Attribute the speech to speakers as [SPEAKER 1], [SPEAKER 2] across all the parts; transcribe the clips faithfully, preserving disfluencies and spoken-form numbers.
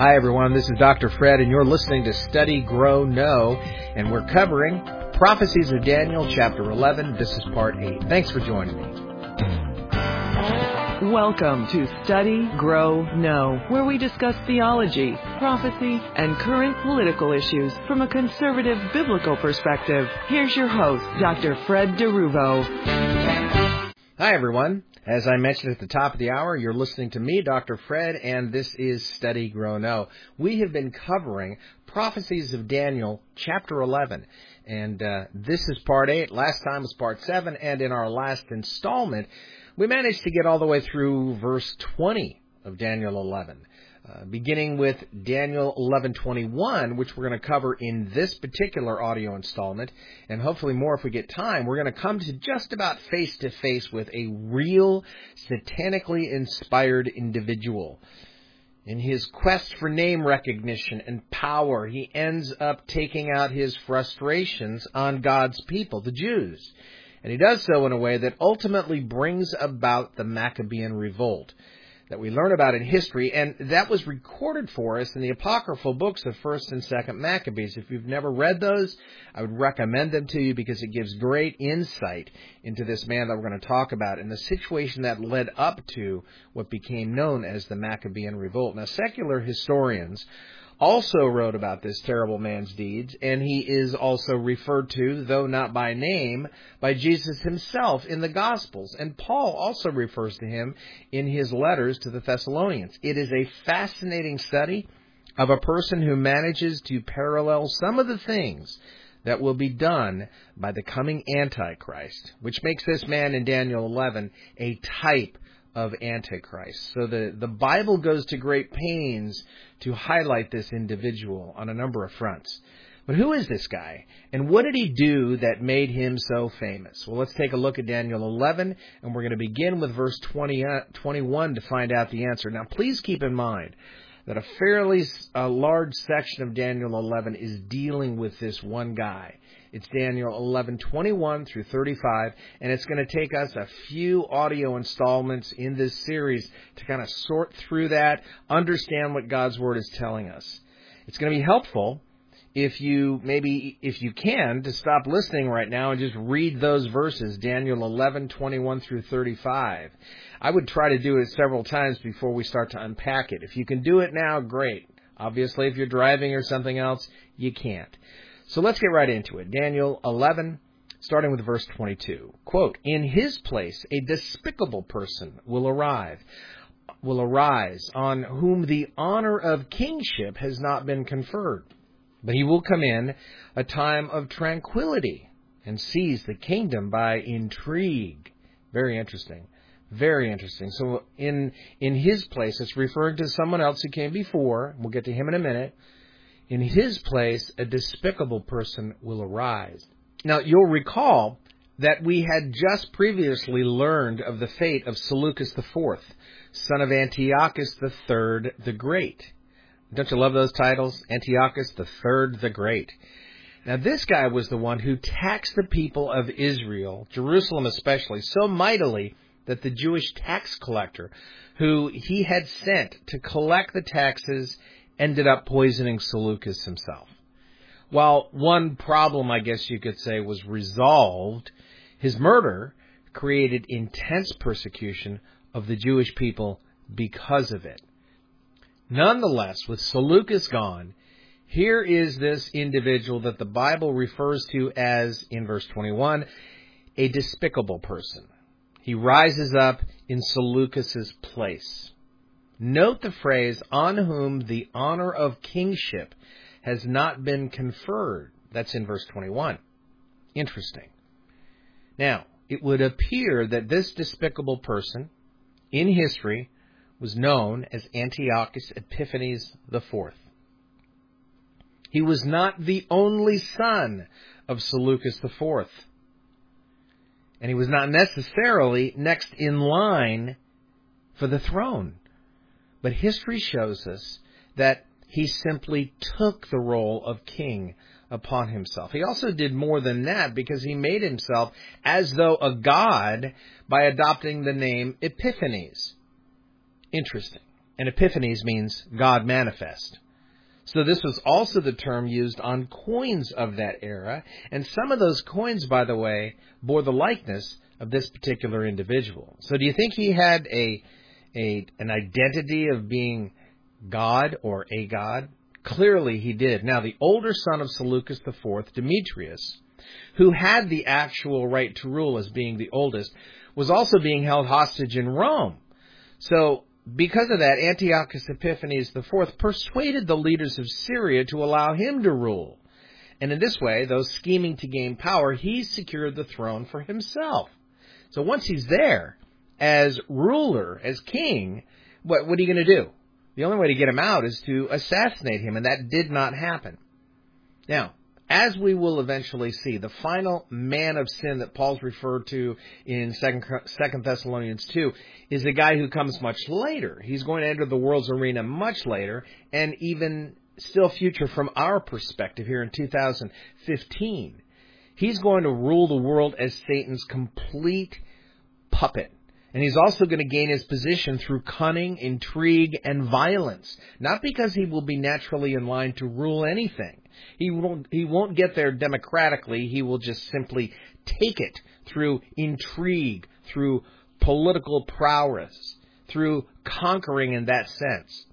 [SPEAKER 1] Hi, everyone. This is Doctor Fred, and you're listening to Study, Grow, Know, and we're covering Prophecies of Daniel, Chapter eleven. This is Part eight. Thanks for joining me.
[SPEAKER 2] Welcome to Study, Grow, Know, where we discuss theology, prophecy, and current political issues from a conservative biblical perspective. Here's your host, Doctor Fred DeRuvo.
[SPEAKER 1] Hi, everyone. As I mentioned at the top of the hour, you're listening to me, Doctor Fred, and this is Study, Grow, Know. We have been covering Prophecies of Daniel, Chapter eleven, and uh, this is Part eight. Last time was Part seven, and in our last installment, we managed to get all the way through verse twenty of Daniel eleven, uh, beginning with Daniel eleven twenty-one, which we're going to cover in this particular audio installment, and hopefully more if we get time. We're going to come to just about face-to-face with a real satanically inspired individual. In his quest for name recognition and power, he ends up taking out his frustrations on God's people, the Jews. And he does so in a way that ultimately brings about the Maccabean revolt that we learn about in history, and that was recorded for us in the apocryphal books of First and Second Maccabees. If you've never read those, I would recommend them to you because it gives great insight into this man that we're going to talk about and the situation that led up to what became known as the Maccabean revolt. Now, secular historians also wrote about this terrible man's deeds, and he is also referred to, though not by name, by Jesus himself in the Gospels. And Paul also refers to him in his letters to the Thessalonians. It is a fascinating study of a person who manages to parallel some of the things that will be done by the coming Antichrist, which makes this man in Daniel eleven a type of Antichrist. So the, the Bible goes to great pains to highlight this individual on a number of fronts. But who is this guy? And what did he do that made him so famous? Well, let's take a look at Daniel eleven, and we're going to begin with verse twenty, uh, twenty-one to find out the answer. Now, please keep in mind that a fairly uh, large section of Daniel eleven is dealing with this one guy. It's Daniel eleven twenty-one through thirty-five, and it's going to take us a few audio installments in this series to kind of sort through that, understand what God's Word is telling us. It's going to be helpful if you, maybe, if you can, to stop listening right now and just read those verses, Daniel eleven twenty-one through thirty-five. I would try to do it several times before we start to unpack it. If you can do it now, great. Obviously, if you're driving or something else, you can't. So let's get right into it. Daniel eleven, starting with verse twenty-two. Quote, "In his place a despicable person will arrive, will arise, on whom the honor of kingship has not been conferred. But he will come in a time of tranquility and seize the kingdom by intrigue." Very interesting. Very interesting. So in in his place, it's referring to someone else who came before. We'll get to him in a minute. In his place, a despicable person will arise. Now, you'll recall that we had just previously learned of the fate of Seleucus the Fourth, son of Antiochus the Third the Great. Don't you love those titles? Antiochus the Third the Great. Now, this guy was the one who taxed the people of Israel, Jerusalem especially, so mightily that the Jewish tax collector, who he had sent to collect the taxes, ended up poisoning Seleucus himself. While one problem, I guess you could say, was resolved, his murder created intense persecution of the Jewish people because of it. Nonetheless, with Seleucus gone, here is this individual that the Bible refers to as, in verse twenty-one, a despicable person. He rises up in Seleucus's place. Note the phrase, "on whom the honor of kingship has not been conferred." That's in verse twenty-one. Interesting. Now, it would appear that this despicable person in history was known as Antiochus Epiphanes the Fourth. He was not the only son of Seleucus the Fourth, and he was not necessarily next in line for the throne. But history shows us that he simply took the role of king upon himself. He also did more than that because he made himself as though a god by adopting the name Epiphanes. Interesting. And Epiphanes means God manifest. So this was also the term used on coins of that era. And some of those coins, by the way, bore the likeness of this particular individual. So do you think he had a, a an identity of being God or a god? Clearly he did. Now, the older son of Seleucus the fourth, Demetrius, who had the actual right to rule as being the oldest, was also being held hostage in Rome. So, because of that, Antiochus Epiphanes the fourth persuaded the leaders of Syria to allow him to rule. And in this way, though scheming to gain power, he secured the throne for himself. So once he's there, as ruler, as king, what, what are you going to do? The only way to get him out is to assassinate him, and that did not happen. Now, as we will eventually see, the final man of sin that Paul's referred to in Second Thessalonians two is a guy who comes much later. He's going to enter the world's arena much later, and even still future from our perspective here in two thousand fifteen. He's going to rule the world as Satan's complete puppet. And he's also going to gain his position through cunning, intrigue, and violence. Not because he will be naturally in line to rule anything. He won't, he won't get there democratically. He will just simply take it through intrigue, through political prowess, through conquering in that sense.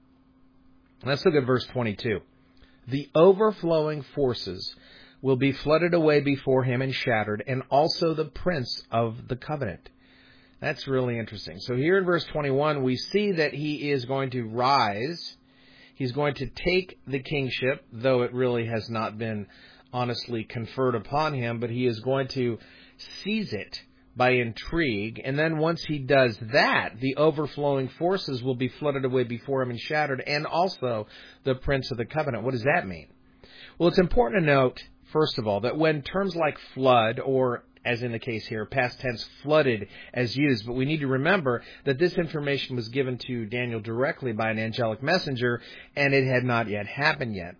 [SPEAKER 1] Let's look at verse twenty-two. The overflowing forces will be flooded away before him and shattered, and also the prince of the covenant. That's really interesting. So here in verse twenty-one, we see that he is going to rise. He's going to take the kingship, though it really has not been honestly conferred upon him, but he is going to seize it by intrigue. And then once he does that, the overflowing forces will be flooded away before him and shattered, and also the prince of the covenant. What does that mean? Well, it's important to note, first of all, that when terms like flood, or as in the case here, past tense flooded as used. But we need to remember that this information was given to Daniel directly by an angelic messenger, and it had not yet happened yet.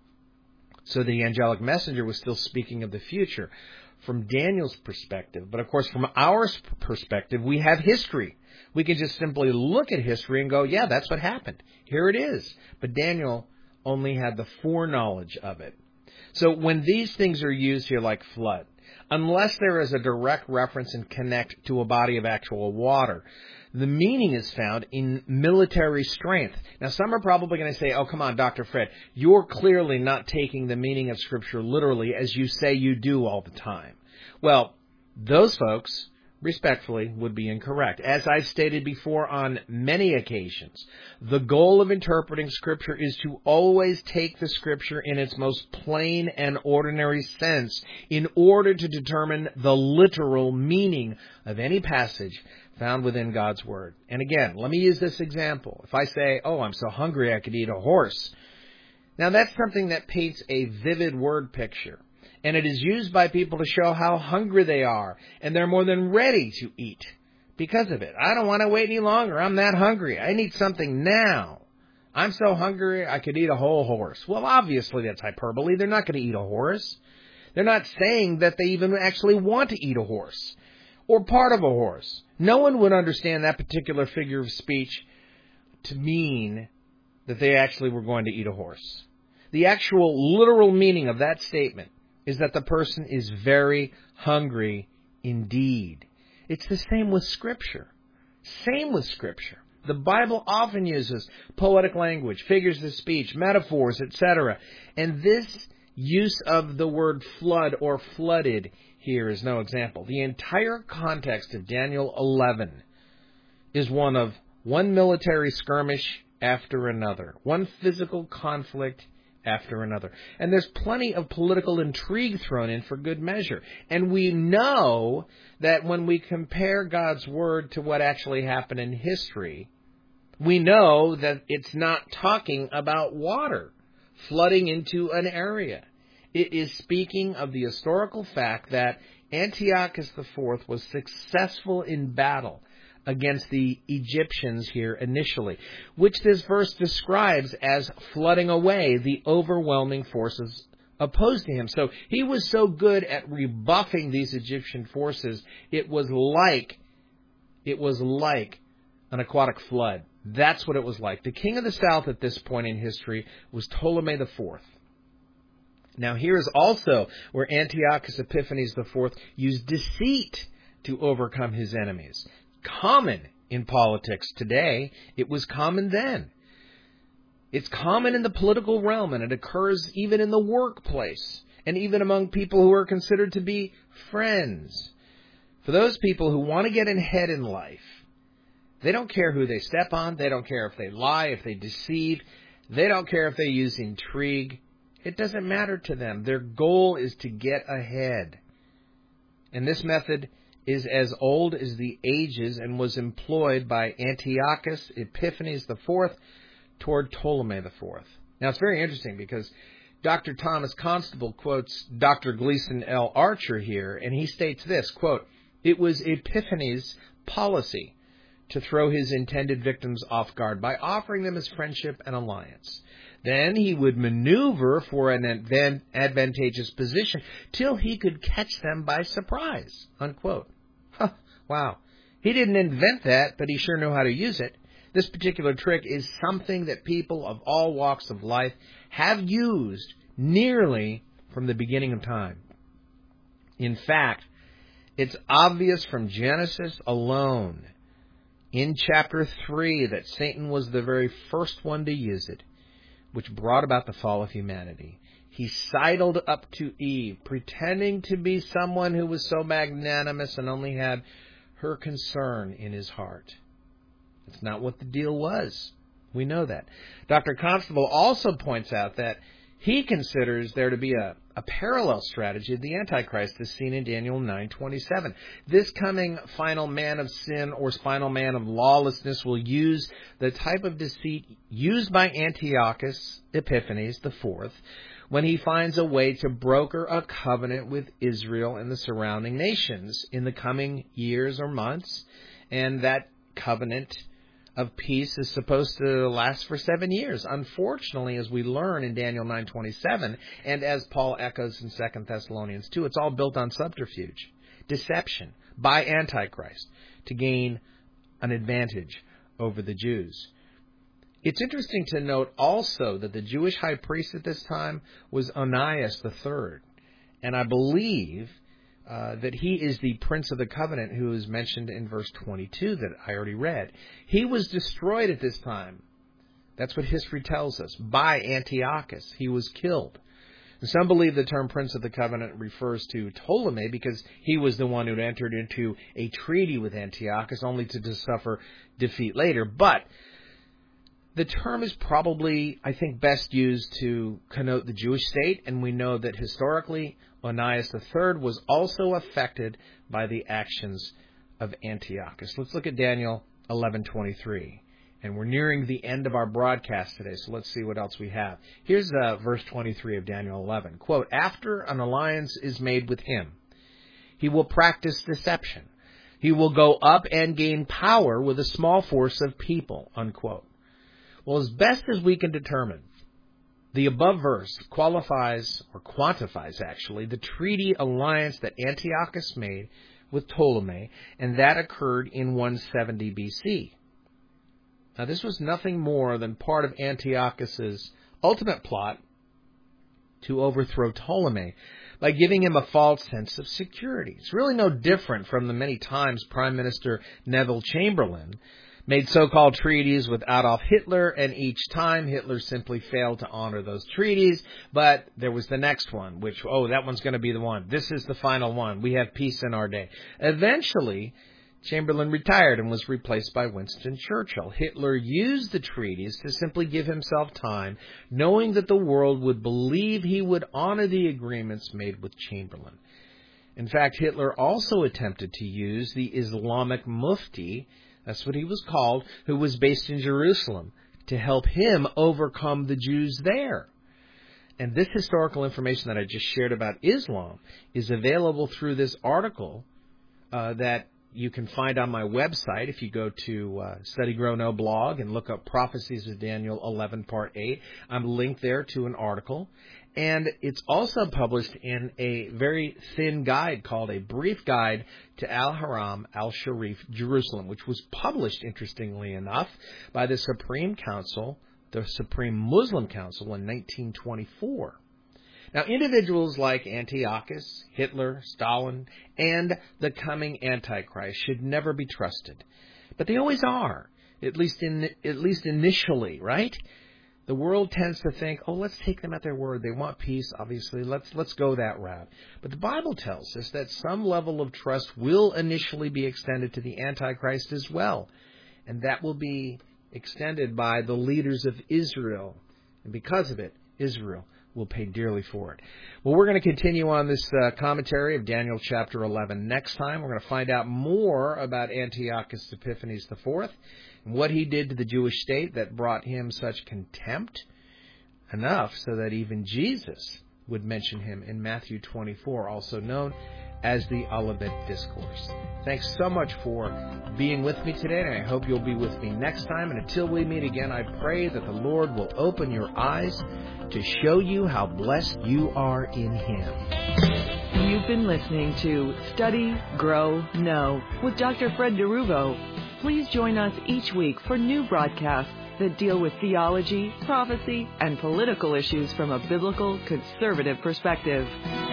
[SPEAKER 1] So the angelic messenger was still speaking of the future from Daniel's perspective. But of course, from our perspective, we have history. We can just simply look at history and go, yeah, that's what happened. Here it is. But Daniel only had the foreknowledge of it. So when these things are used here like flood, unless there is a direct reference and connect to a body of actual water, the meaning is found in military strength. Now, some are probably going to say, oh, come on, Doctor Fred, you're clearly not taking the meaning of Scripture literally as you say you do all the time. Well, those folks, respectfully, would be incorrect. As I've stated before on many occasions, the goal of interpreting Scripture is to always take the Scripture in its most plain and ordinary sense in order to determine the literal meaning of any passage found within God's Word. And again, let me use this example. If I say, oh, I'm so hungry I could eat a horse. Now, that's something that paints a vivid word picture. And it is used by people to show how hungry they are, and they're more than ready to eat because of it. I don't want to wait any longer. I'm that hungry. I need something now. I'm so hungry I could eat a whole horse. Well, obviously that's hyperbole. They're not going to eat a horse. They're not saying that they even actually want to eat a horse or part of a horse. No one would understand that particular figure of speech to mean that they actually were going to eat a horse. The actual literal meaning of that statement is that the person is very hungry indeed. It's the same with Scripture. Same with Scripture. The Bible often uses poetic language, figures of speech, metaphors, et cetera. And this use of the word flood or flooded here is no example. The entire context of Daniel eleven is one of one military skirmish after another, one physical conflict after another. And there's plenty of political intrigue thrown in for good measure. And we know that when we compare God's Word to what actually happened in history, we know that it's not talking about water flooding into an area. It is speaking of the historical fact that Antiochus the fourth was successful in battle against the Egyptians here initially, which this verse describes as flooding away the overwhelming forces opposed to him. So he was so good at rebuffing these Egyptian forces, it was like, it was like an aquatic flood. That's what it was like. The king of the south at this point in history was Ptolemy the Fourth. Now here is also where Antiochus Epiphanes the Fourth used deceit to overcome his enemies. Common in politics today, it was common then. It's common in the political realm, and it occurs even in the workplace, and even among people who are considered to be friends. For those people who want to get ahead in life, they don't care who they step on, they don't care if they lie, if they deceive, they don't care if they use intrigue. It doesn't matter to them. Their goal is to get ahead. And this method is as old as the ages and was employed by Antiochus Epiphanes the Fourth toward Ptolemy the Fourth. Now, it's very interesting because Doctor Thomas Constable quotes Doctor Gleason L. Archer here, and he states this, quote, "It was Epiphanes' policy to throw his intended victims off guard by offering them his friendship and alliance. Then he would maneuver for an advan- advantageous position till he could catch them by surprise," unquote. Huh, wow. He didn't invent that, but he sure knew how to use it. This particular trick is something that people of all walks of life have used nearly from the beginning of time. In fact, it's obvious from Genesis alone, in chapter three, that Satan was the very first one to use it, which brought about the fall of humanity. He sidled up to Eve, pretending to be someone who was so magnanimous and only had her concern in his heart. It's not what the deal was. We know that. Doctor Constable also points out that he considers there to be a, a parallel strategy of the Antichrist as seen in Daniel nine twenty-seven. This coming final man of sin or final man of lawlessness will use the type of deceit used by Antiochus Epiphanes the Fourth when he finds a way to broker a covenant with Israel and the surrounding nations in the coming years or months, and that covenant of peace is supposed to last for seven years. Unfortunately, as we learn in Daniel nine twenty-seven, and as Paul echoes in Second Thessalonians two, it's all built on subterfuge, deception by Antichrist to gain an advantage over the Jews. It's interesting to note also that the Jewish high priest at this time was Onias the Third, and I believe Uh, that he is the Prince of the Covenant who is mentioned in verse twenty-two that I already read. He was destroyed at this time. That's what history tells us. By Antiochus. He was killed. And some believe the term Prince of the Covenant refers to Ptolemy because he was the one who entered into a treaty with Antiochus only to, to suffer defeat later. But the term is probably, I think, best used to connote the Jewish state, and we know that historically Onias the Third was also affected by the actions of Antiochus. Let's look at Daniel eleven twenty-three, and we're nearing the end of our broadcast today, so let's see what else we have. Here's uh, verse twenty-three of Daniel eleven. Quote, "After an alliance is made with him, he will practice deception. He will go up and gain power with a small force of people," unquote. Well, as best as we can determine, the above verse qualifies, or quantifies actually, the treaty alliance that Antiochus made with Ptolemy, and that occurred in one seventy B C. Now, this was nothing more than part of Antiochus's ultimate plot to overthrow Ptolemy by giving him a false sense of security. It's really no different from the many times Prime Minister Neville Chamberlain made so-called treaties with Adolf Hitler, and each time Hitler simply failed to honor those treaties, but there was the next one, which, oh, that one's going to be the one. This is the final one. We have peace in our day. Eventually, Chamberlain retired and was replaced by Winston Churchill. Hitler used the treaties to simply give himself time, knowing that the world would believe he would honor the agreements made with Chamberlain. In fact, Hitler also attempted to use the Islamic Mufti, that's what he was called, who was based in Jerusalem, to help him overcome the Jews there. And this historical information that I just shared about Islam is available through this article uh, that you can find on my website if you go to uh, Study Grow Know blog and look up Prophecies of Daniel eleven, Part eight. I'm linked there to an article. And it's also published in a very thin guide called A Brief Guide to Al-Haram, Al-Sharif, Jerusalem, which was published, interestingly enough, by the Supreme Council, the Supreme Muslim Council, in nineteen twenty-four. Now, individuals like Antiochus, Hitler, Stalin, and the coming Antichrist should never be trusted. But they always are, at least in at least initially, right? The world tends to think, oh, let's take them at their word. They want peace, obviously. Let's let's go that route. But the Bible tells us that some level of trust will initially be extended to the Antichrist as well. And that will be extended by the leaders of Israel. And because of it, Israel will pay dearly for it. Well, we're going to continue on this uh, commentary of Daniel chapter eleven next time. We're going to find out more about Antiochus Epiphanes the fourth and what he did to the Jewish state that brought him such contempt, enough so that even Jesus would mention him in Matthew twenty-four, also known as the Olivet Discourse. Thanks so much for being with me today, and I hope you'll be with me next time. And until we meet again, I pray that the Lord will open your eyes to show you how blessed you are in Him.
[SPEAKER 2] You've been listening to Study, Grow, Know with Doctor Fred DeRuvo. Please join us each week for new broadcasts that deal with theology, prophecy, and political issues from a biblical, conservative perspective.